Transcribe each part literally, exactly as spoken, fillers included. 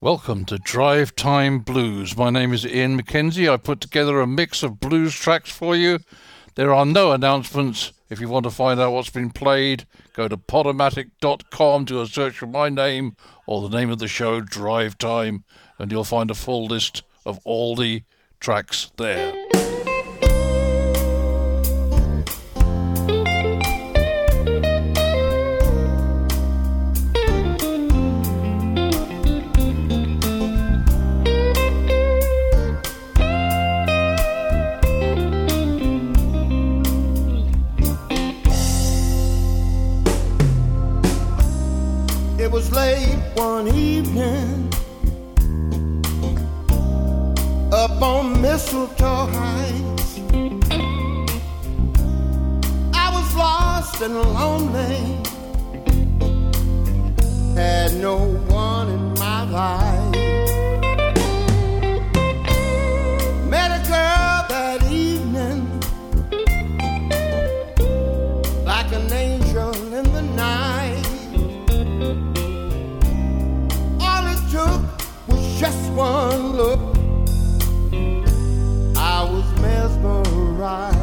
Welcome to Drive Time Blues. My name is Ian McKenzie. I put together a mix of blues tracks for you. There are no announcements. If you want to find out what's been played, go to podomatic dot com, do a search for my name or the name of the show, Drive Time, and you'll find a full list of all the tracks there. It was late one evening up on Mistletoe Heights. I was lost and lonely, had no one in my life. Met a girl that evening, like an angel in the night. Just one look, I was mesmerized.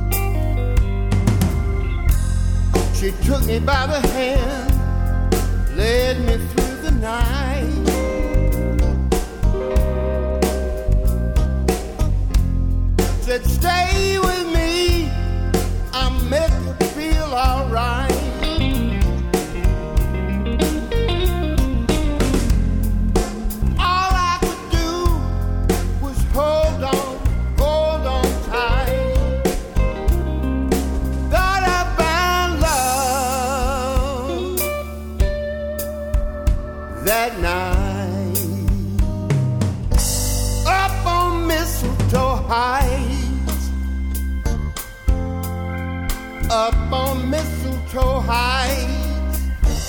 She took me by the hand, led me through the night. Said, stay with me, I'll make you feel alright. That night, up on Mistletoe Heights, up on Mistletoe Heights,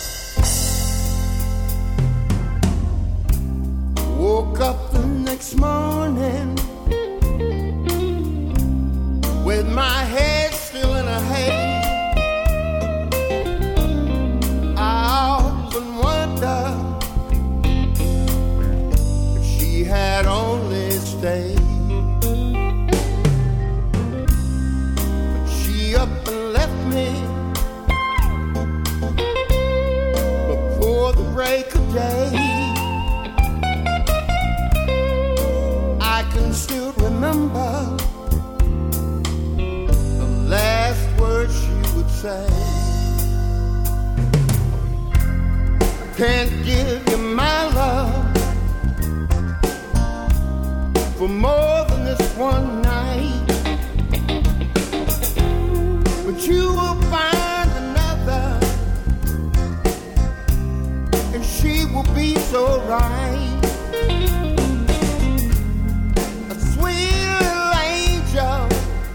woke up the next morning with my head still in a haze. Had only stayed, but she up and left me before the break of day. I can still remember the last words she would say. I can't give you my love for more than this one night, but you will find another, and she will be so right. A sweet little angel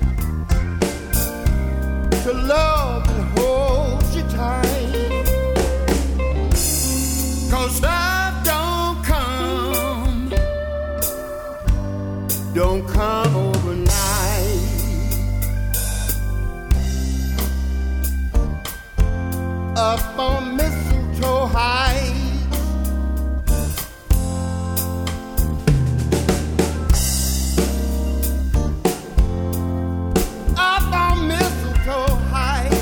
to love and hold you tight, 'cause love don't come don't come overnight. Up on Mistletoe Heights, up on Mistletoe Heights.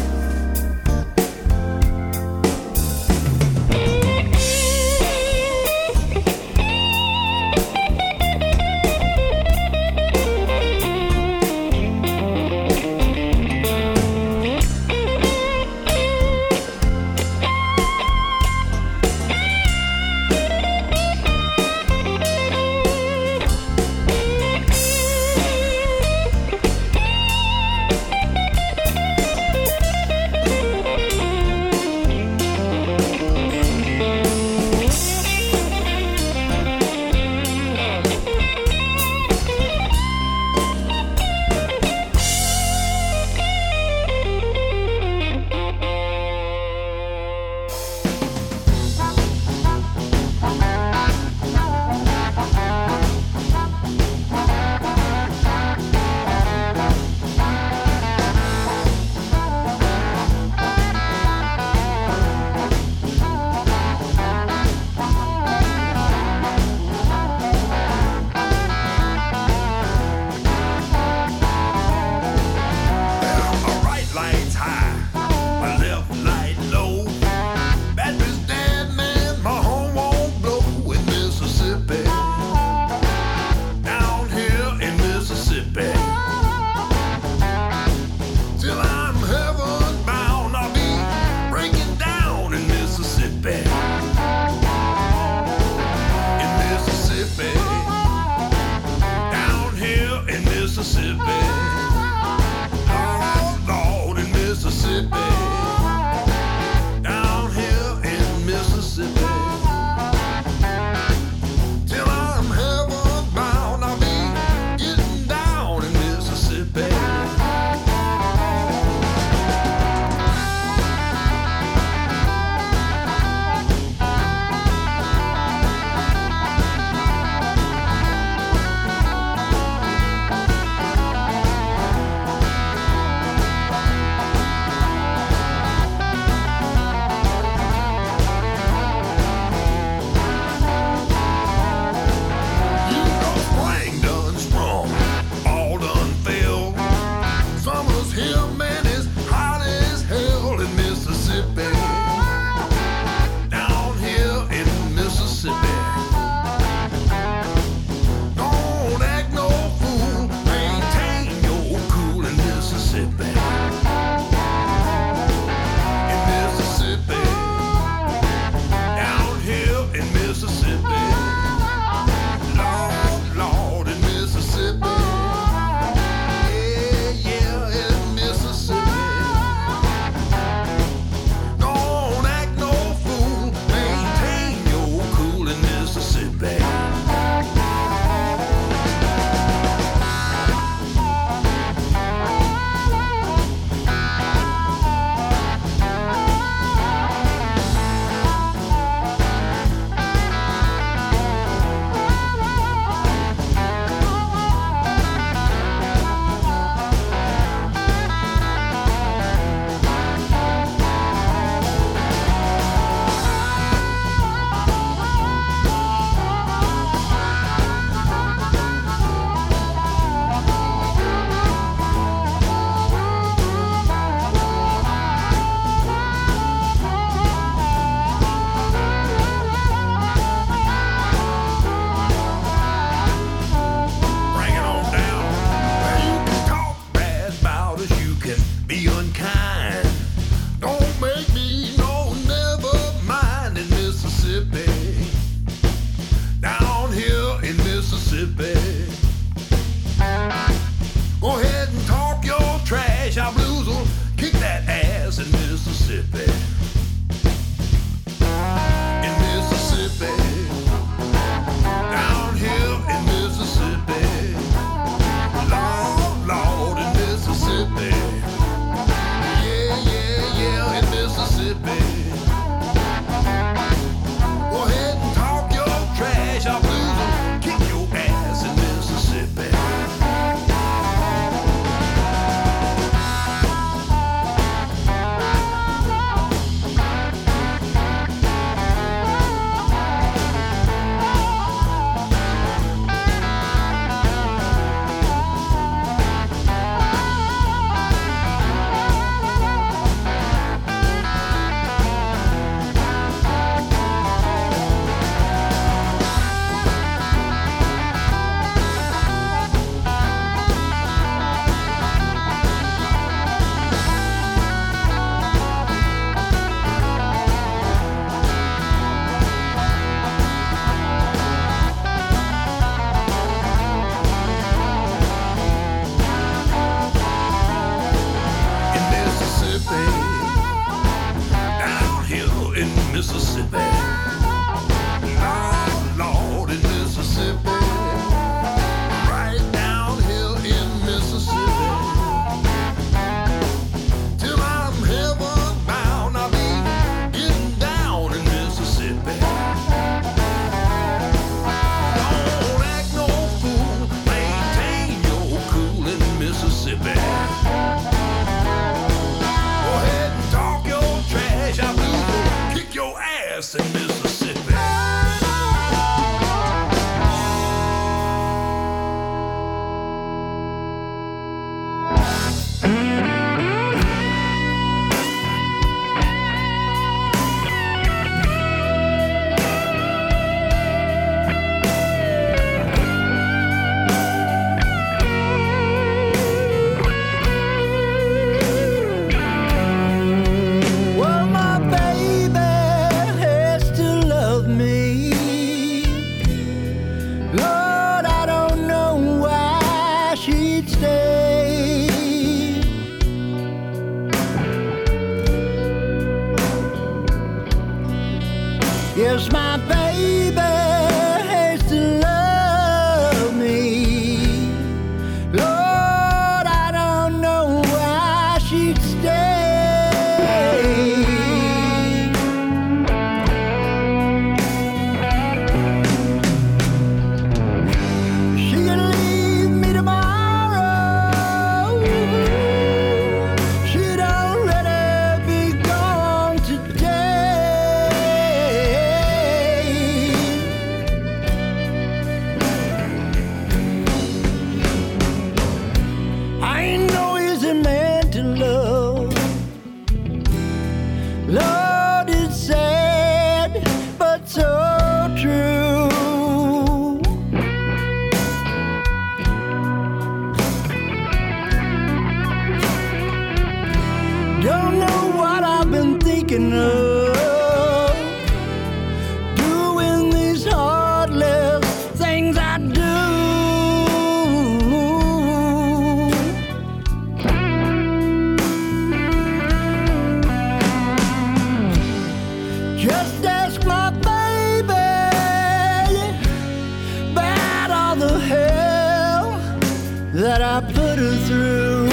that I put her through.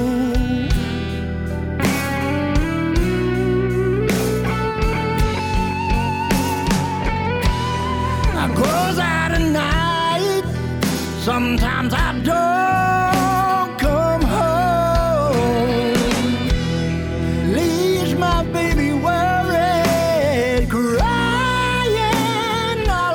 I goes out at night, sometimes I don't come home. Leaves my baby worried, crying all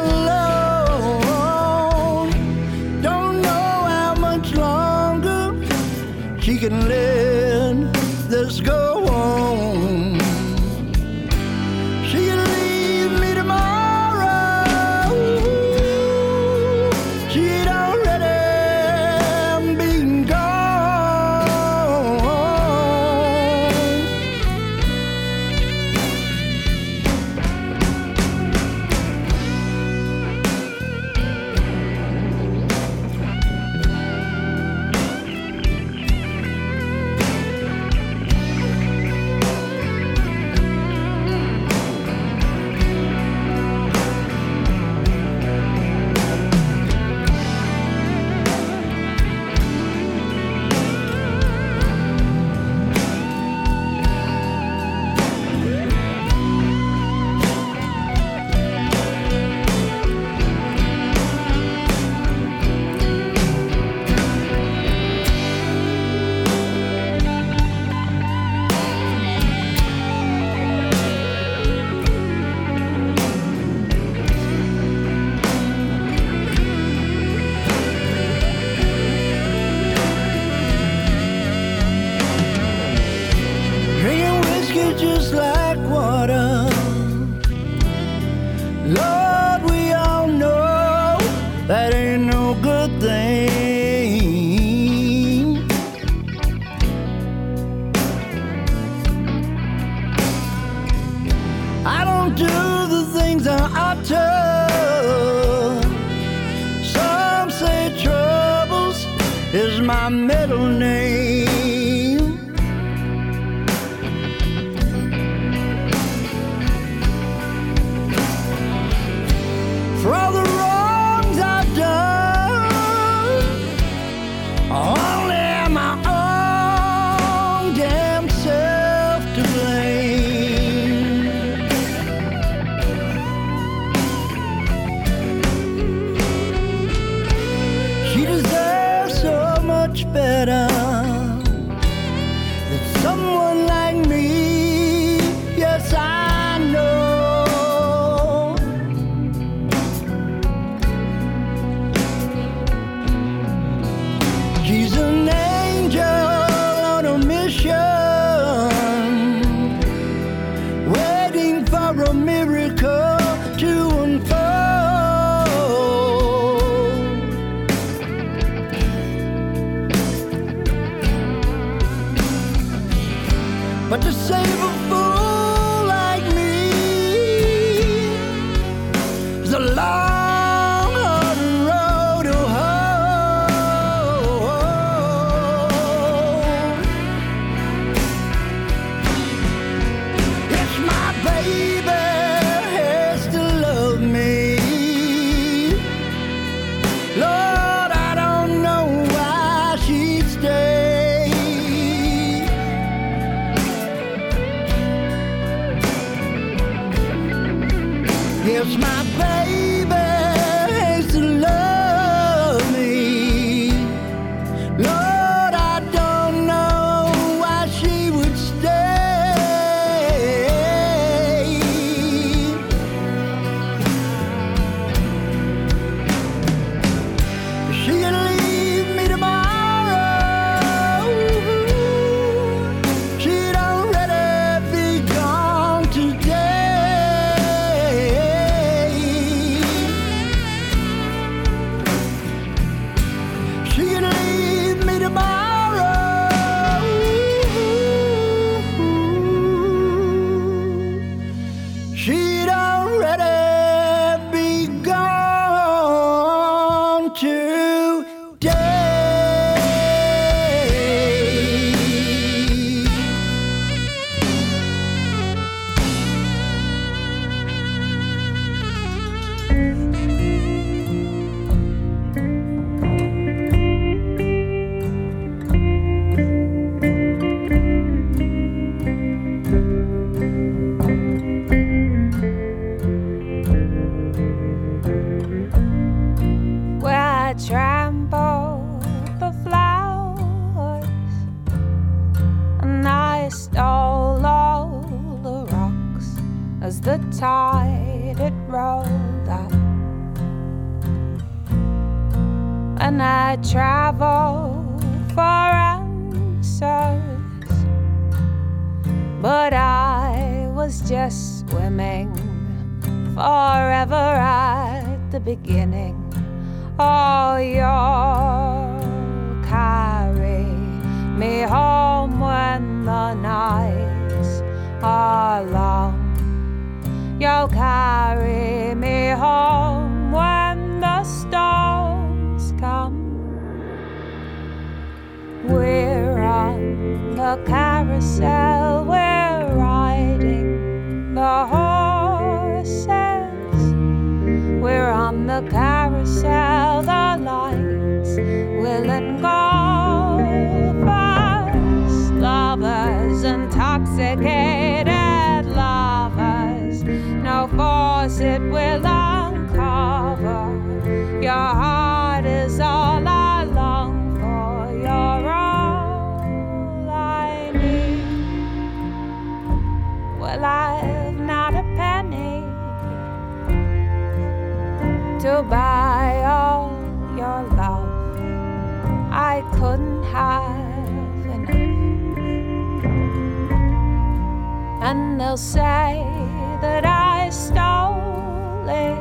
alone. Don't know how much longer she can let this go on. She can leave me tomorrow. She'd already been gone. Drinking whiskey just like water. Lord, we all know that ain't no good thing. I don't do the things I ought to. Some say Troubles is my middle name. For all the wrongs I've done, only my own damn self to blame. She deserves so much better than someone like me. Yes, I know. She's an angel on a mission, waiting for a miracle to unfold. But to save a fool like me is a long, hard road to hoe. It's my baby has to love me. Lord, I don't know why she'd stay. Yes, my baby has to love me. Lord, I don't know why she would stay. She can leave me tomorrow. She'd already be gone today. She can leave me tomorrow. She'd already be gone today. trampled the flowers, and I stole all the rocks as the tide it rolled up. And I traveled for answers, but I was just swimming forever at the beginning. Oh, you'll carry me home when the nights are long. You'll carry me home when the storms come. We're on the carousel, we're riding the horses. We're on the carousel, the lights will engulf us. Lovers, intoxicated lovers, no force it will uncover. Your heart is all I long for, you're all I need. Well, I've not a penny to buy all your love. I couldn't have enough. And they'll say that I stole it,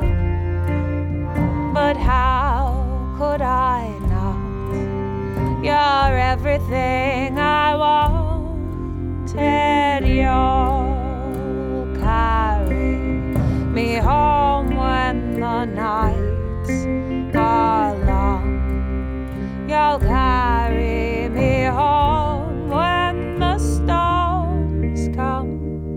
but how could I not? You're everything I wanted. You'll carry me home when the nights are long. You'll carry me home when the storms come.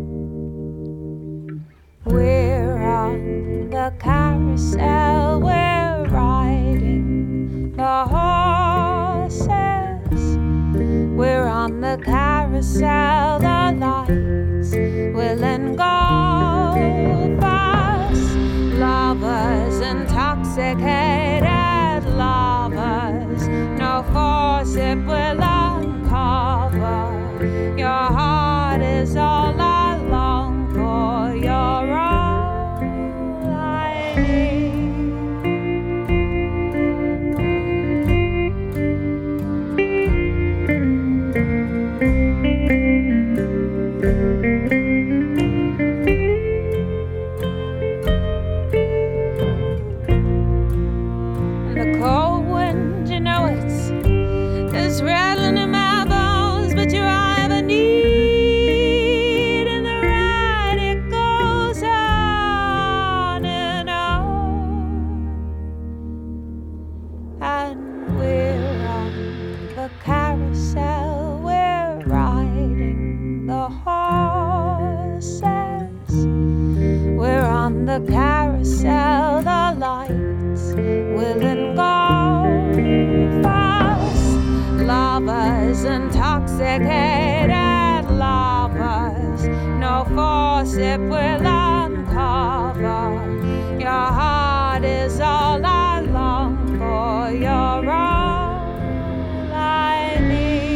We're on the carousel, we're riding the horses. We're on the carousel, the lights will engulf us. Lovers, intoxicated lovers, no force it will uncover. Your heart is all I long for, you're all I need. Rattling in my bones, but you're all I ever need, and the ride it goes on and on, and we're on the carousel, we're riding the horses. We're on the carousel, the lights will engulf us. Lovers, intoxicated lovers, no force it will uncover. Your heart is all I long for, you're all I need.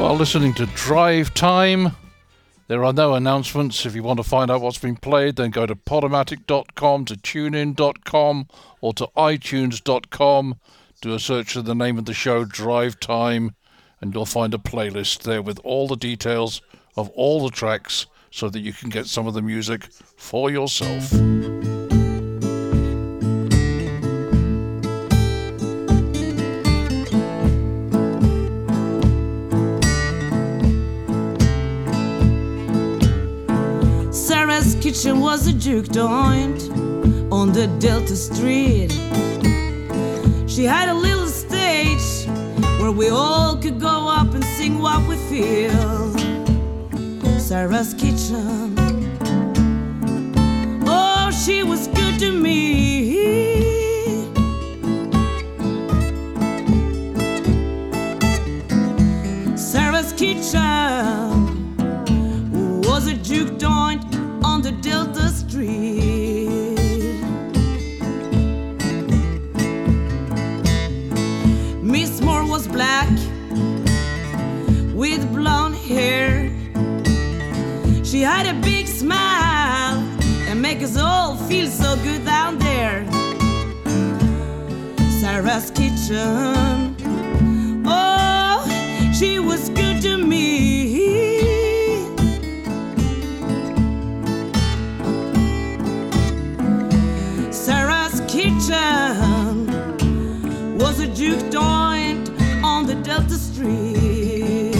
are listening to Drive Time. There are no announcements. If you want to find out what's been played, then go to podomatic dot com, to tunein dot com, or to itunes dot com. Do a search of the name of the show, Drive Time, and you'll find a playlist there with all the details of all the tracks so that you can get some of the music for yourself. Sarah's kitchen was a juke joint on the Delta Street. She had a little stage where we all could go up and sing what we feel. Sarah's kitchen, oh, she was good to me. Sarah's kitchen was a juke joint on the Delta Street. Miss Moore was black with blonde hair. She had a big smile and make us all feel so good down there. Sarah's kitchen, oh, she was good to me. Sarah's kitchen was a juke joint on the Delta Street.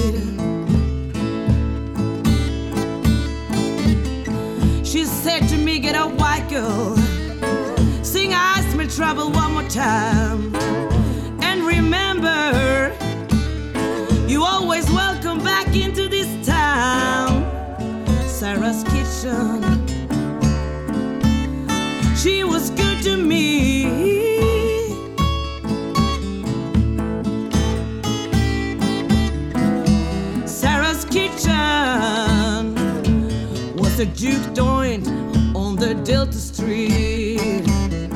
She said to me, get up, white girl, sing I Smell Trouble one more time. And remember, you always welcome back into this town. Sarah's kitchen, she was good to me. Sarah's kitchen was a juke joint on the Delta Street.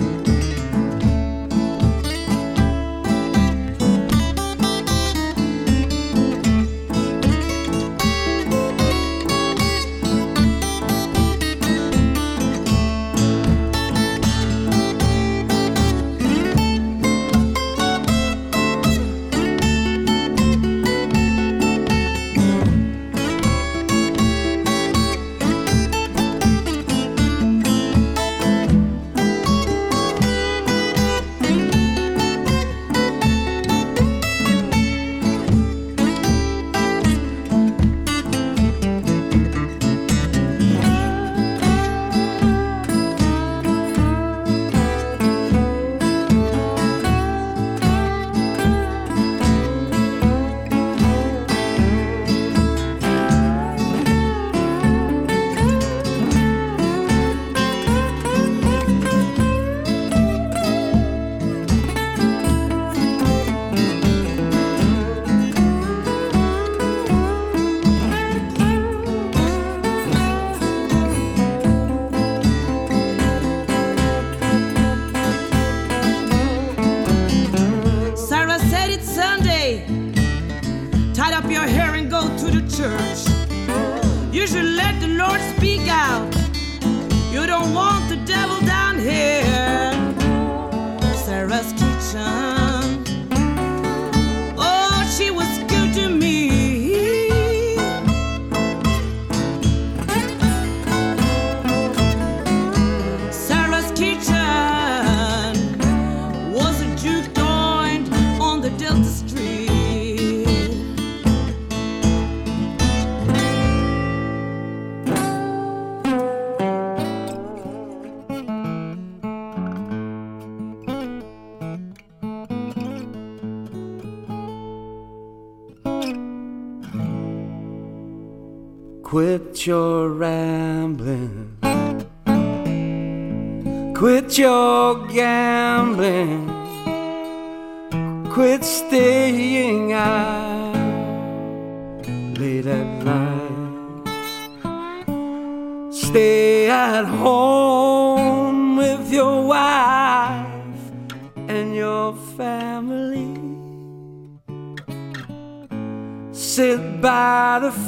Quit your rambling, quit your gambling, quit staying out late at night. Stay at home with your wife and your family. sit by the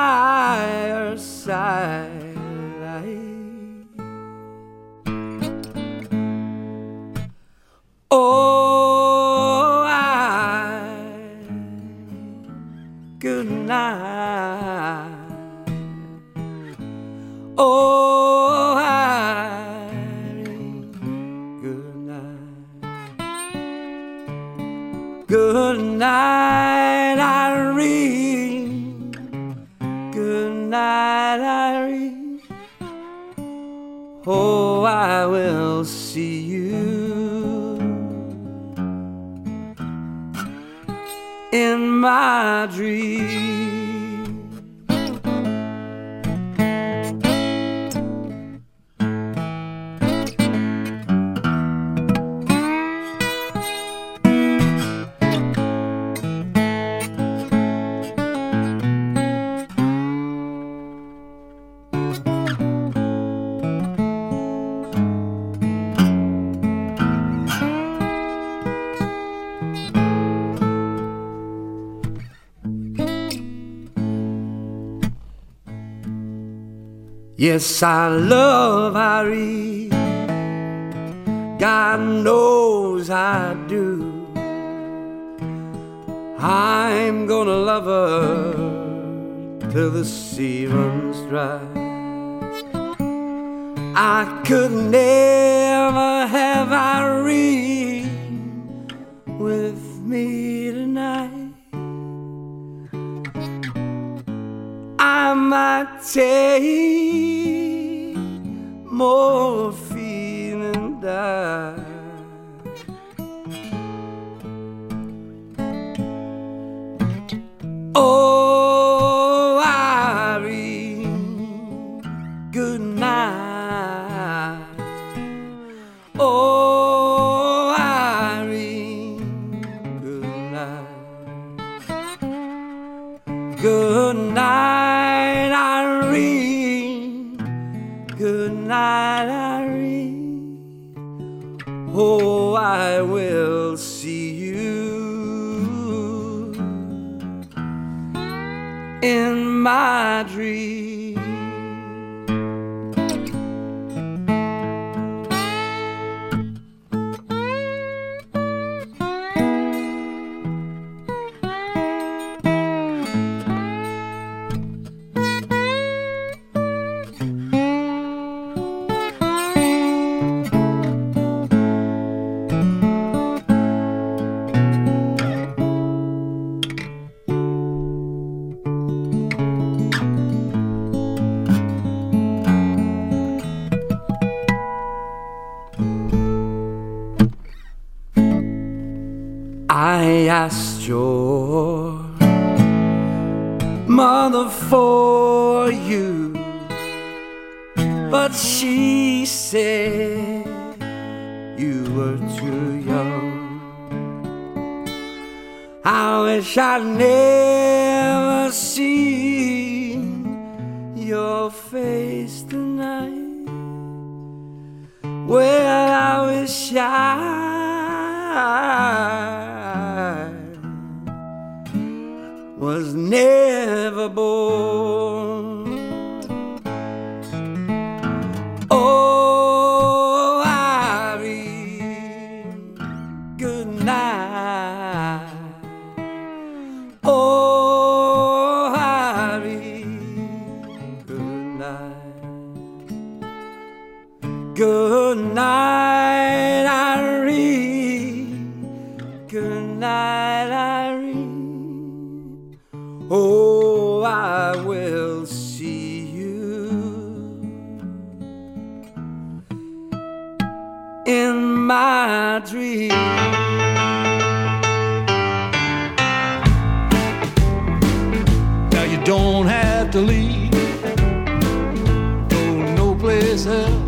fireside. Oh, I, good night. Oh, I, good night. Good night, Irene. Good night, Irene. Oh, I will see you in my dream. Yes, I love Irene, God knows I do. I'm gonna love her till the sea runs dry. I could never have Irene with me tonight. I might take morphine and die. Oh, Irene, good night. Oh, Irene, good night. Good night, Irene. Good night, Irene. Oh, I will see you in my dream. I asked your mother for you, but she said you were too young. I wish I'd never seen your face tonight. Well, I wish I was never born. Oh, Irene, good night. Oh, Irene, good night. Good night, Irene. Good night, Irene. Oh, I will see you in my dream. Now you don't have to leave, go no place else.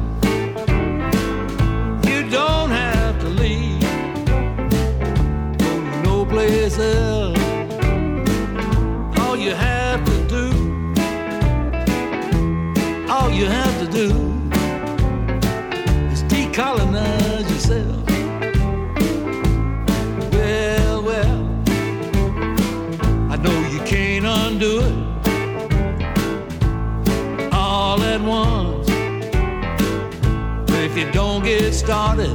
You don't have to leave, go no place else. All you have to do, all you have to do is decolonize yourself. Well, well, I know you can't at once. But if you don't get started,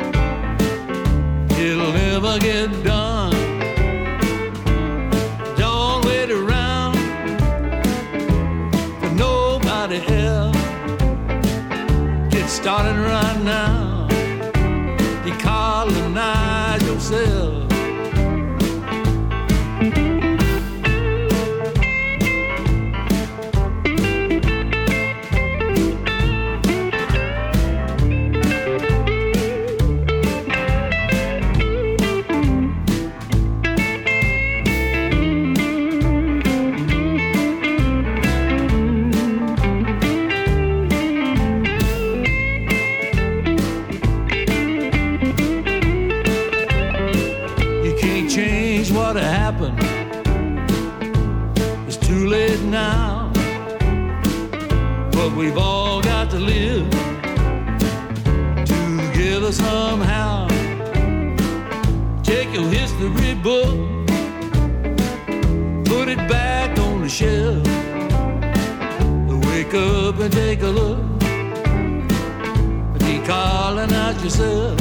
it'll never get done. Don't wait around for nobody else. Get started right now. Decolonize yourself. What happened? It's too late now, but we've all got to live together somehow. Take your history book, put it back on the shelf. Wake up and take a look. Decolonize yourself.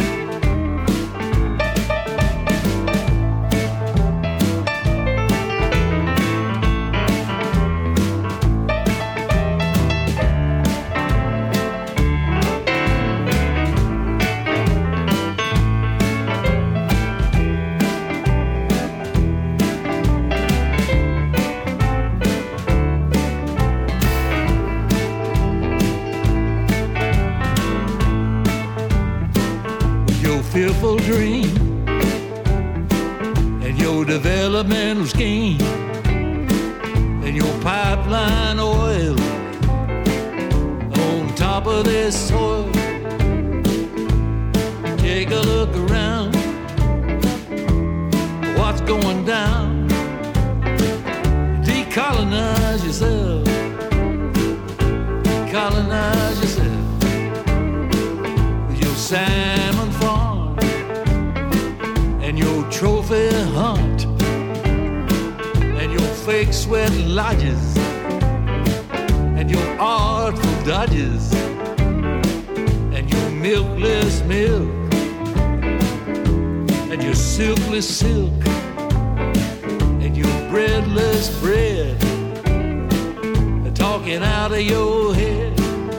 Fearful dream and your developmental scheme and your pipeline oil on top of this soil. Take a look around. What's going down? Decolonize yourself. Decolonize yourself. Your salmon farm and your trophy hunt and your fake sweat lodges and your artful dodges and your milkless milk and your silkless silk and your breadless bread, talking out of your head.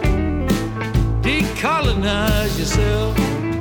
Decolonize yourself.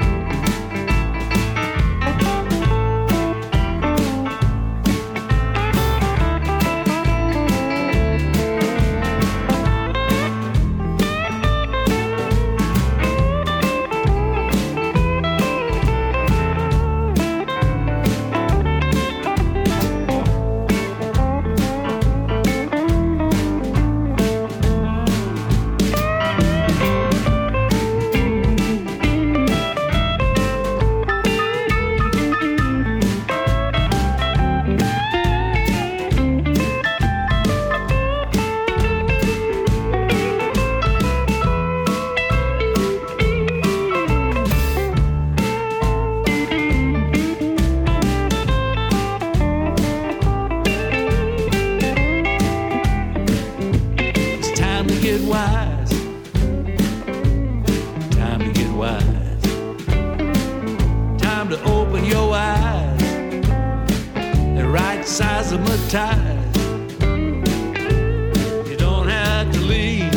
You don't have to leave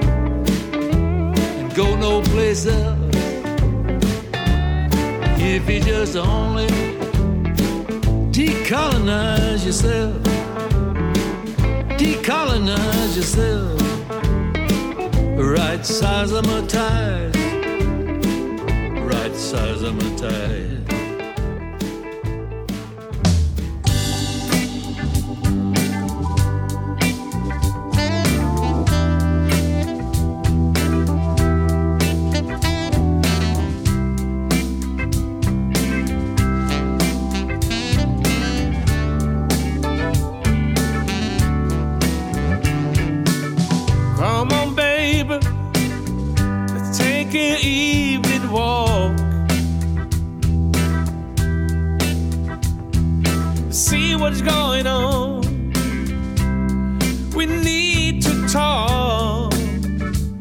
and go no place else. If you just only decolonize yourself, decolonize yourself, right size of my ties, right size of my ties. What's going on? We need to talk.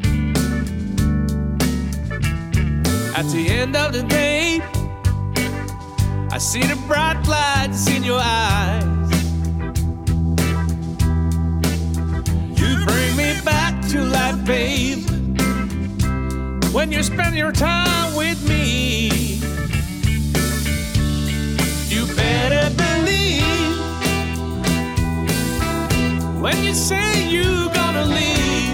At the end of the day, I see the bright lights in your eyes. You bring me back to life, babe, when you spend your time with me. You better believe when you say you're gonna leave,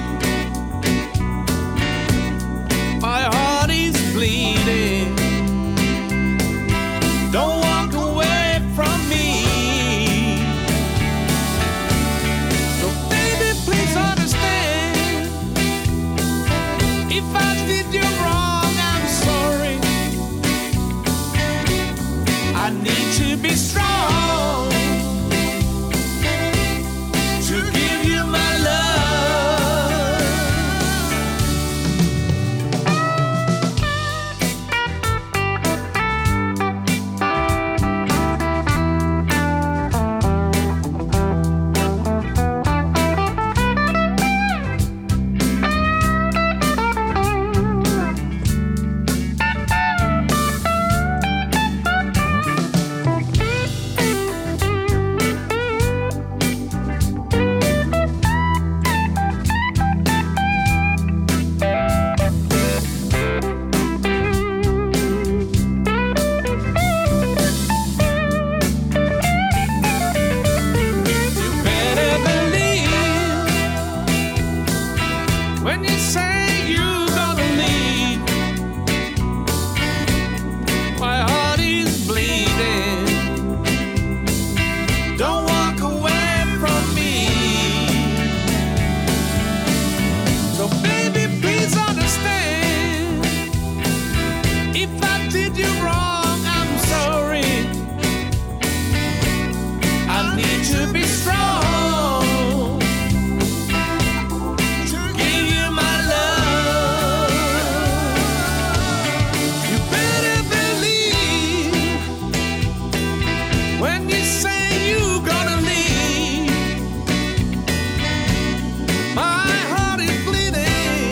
my heart is bleeding. Don't walk away from me. So baby, please understand, if I did you wrong, I'm sorry. I need to be strong to give you my love. When you say you're gonna leave, my heart is bleeding. Don't walk away from me. So baby, please understand, if I did you wrong, I'm sorry. I need to be strong. When you say you're gonna leave, my heart is bleeding.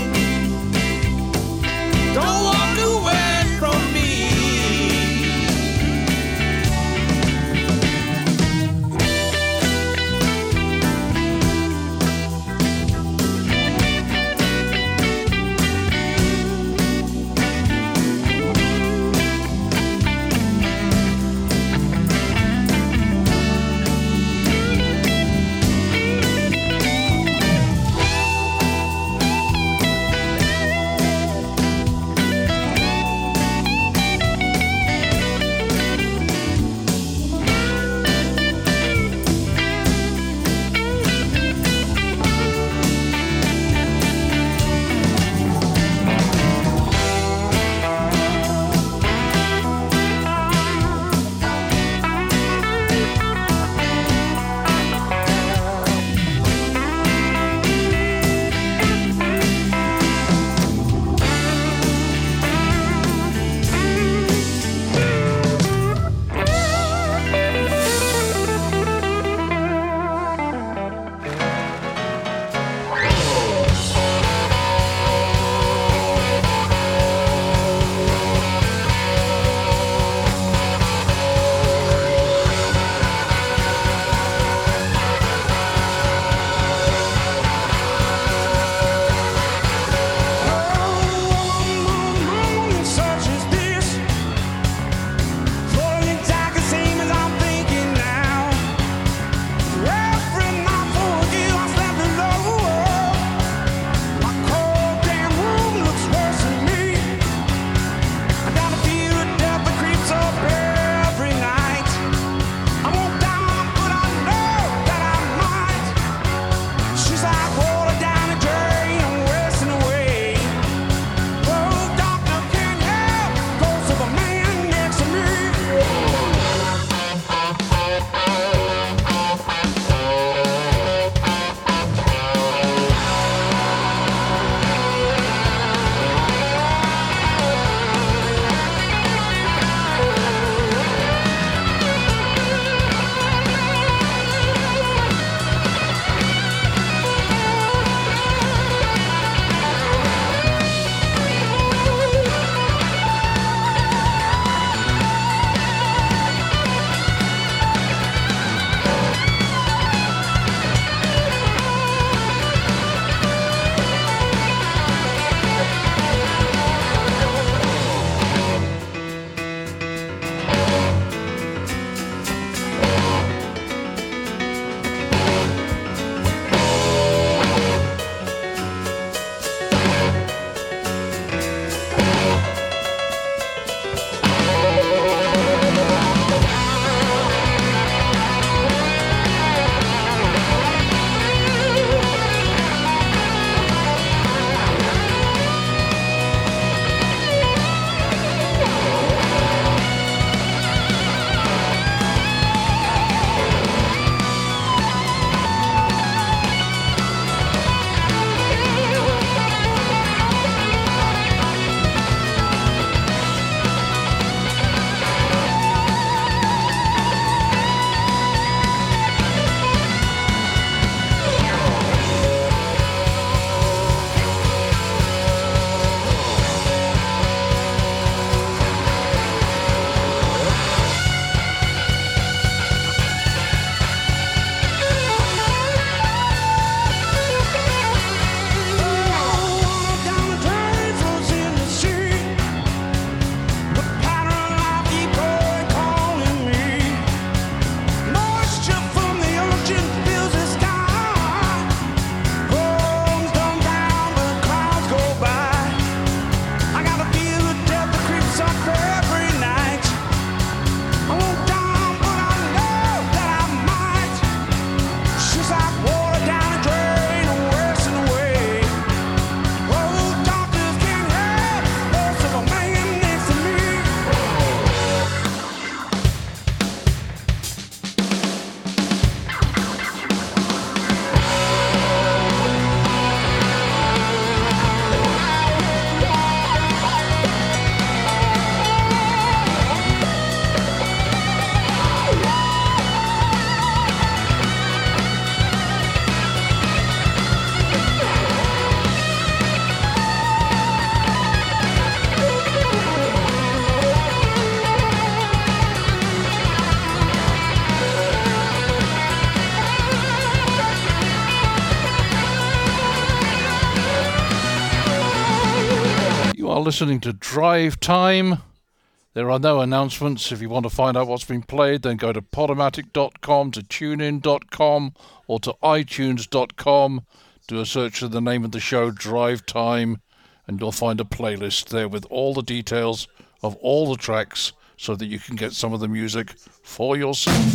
are listening to Drive Time. There are no announcements. If you want to find out what's been played, then go to podomatic dot com, to tunein dot com, or to itunes dot com. Do a search for the name of the show, Drive Time, and you'll find a playlist there with all the details of all the tracks so that you can get some of the music for yourself.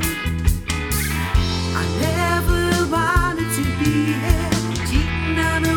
I never wanted to be here, cheating on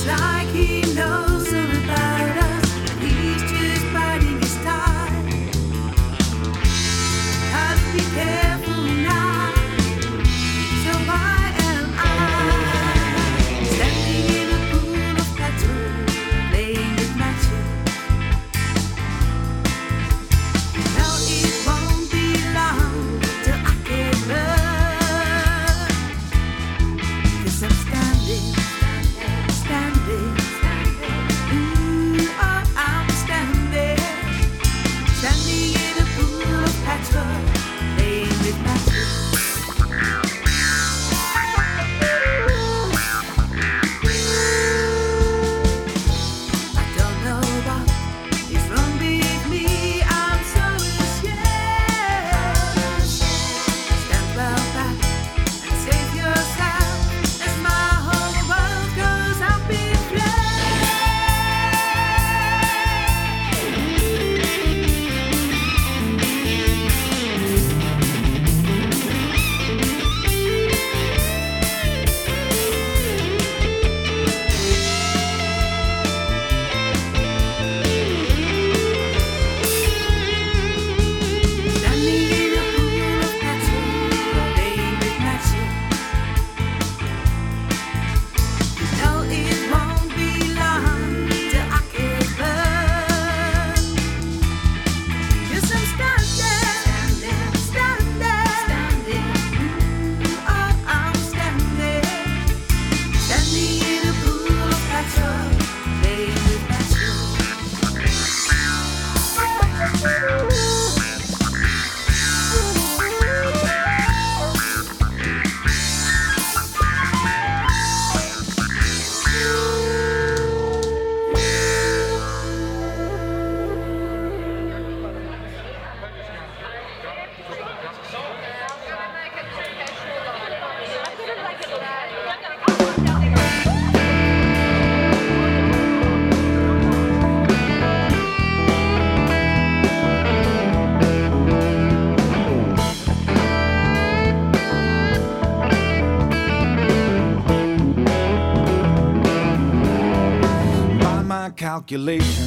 Calculation,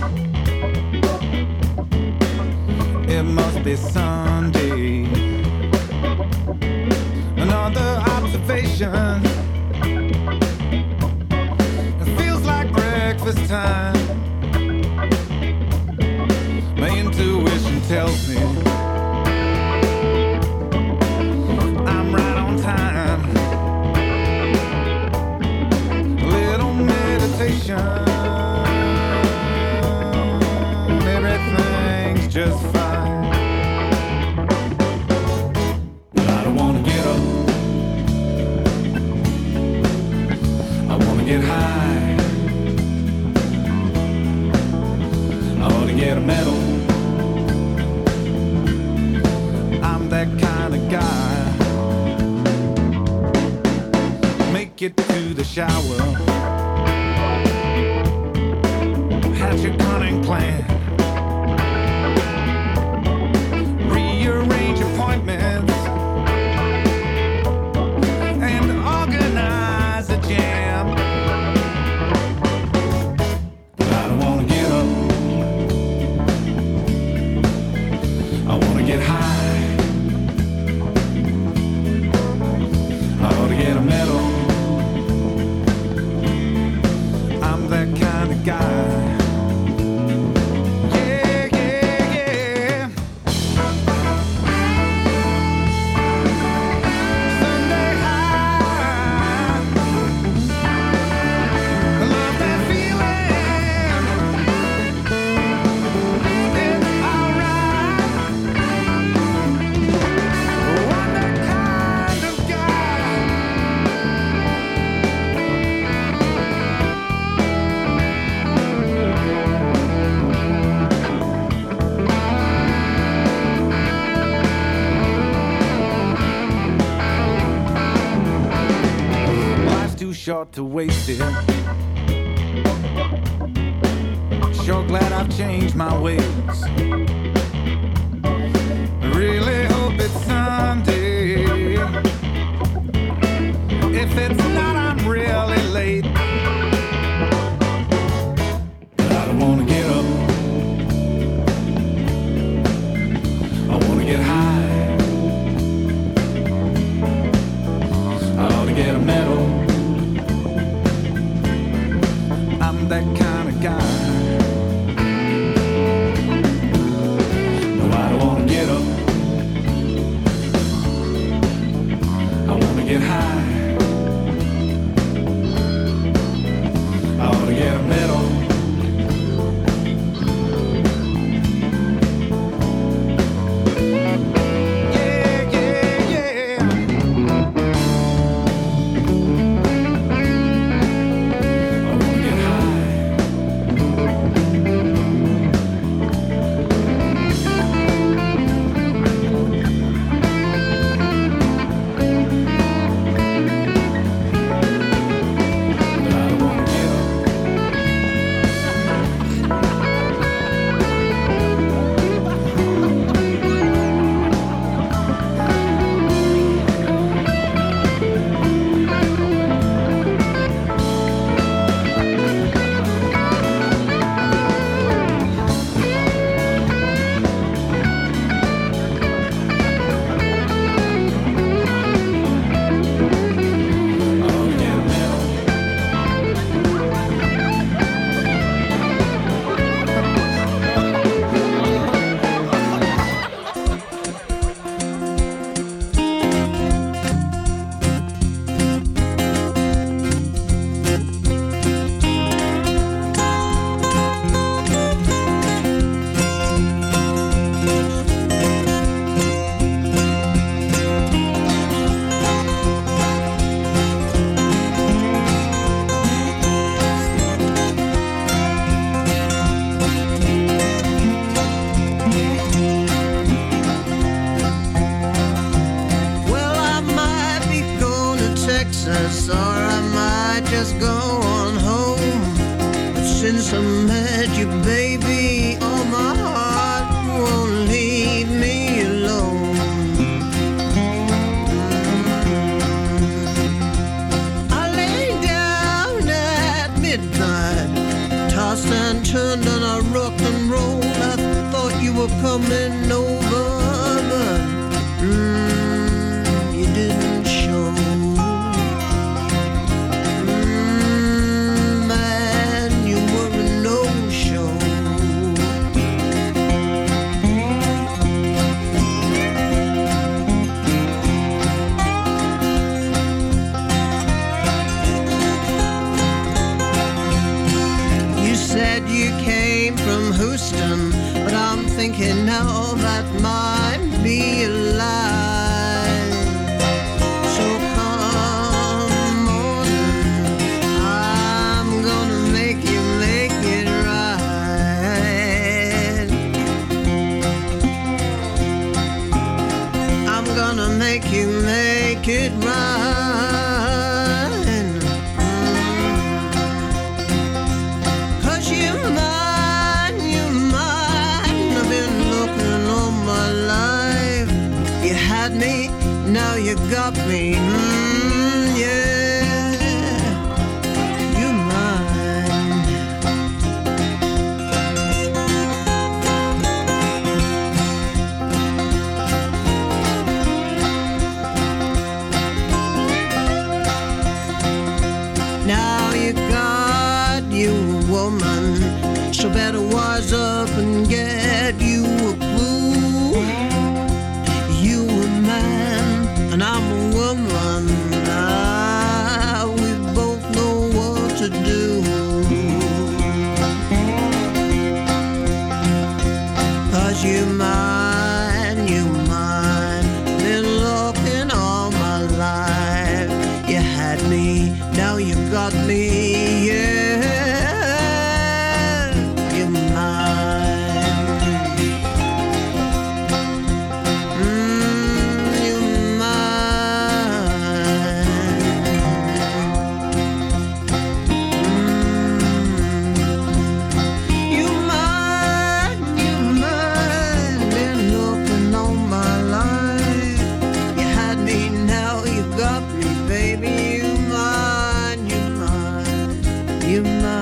it must be Sunday. Another observation, it feels like breakfast time. My intuition tells me I'm right on time. A little meditation, just fine. But I don't wanna get up, I wanna get high. I ought to get a medal, I'm that kind of guy. Make it to the shower, hatch a cunning plan, appointments, and organize a jam. But I don't wanna get up, I wanna get high. I ought to get a medal, I'm that kind of guy. Short to waste it. Sure glad I've changed my ways. Really hope it's Sunday. If it's not, I'm really late. that kind of guy. No, I don't wanna get up. I wanna get high. I wanna get a medal. You mine.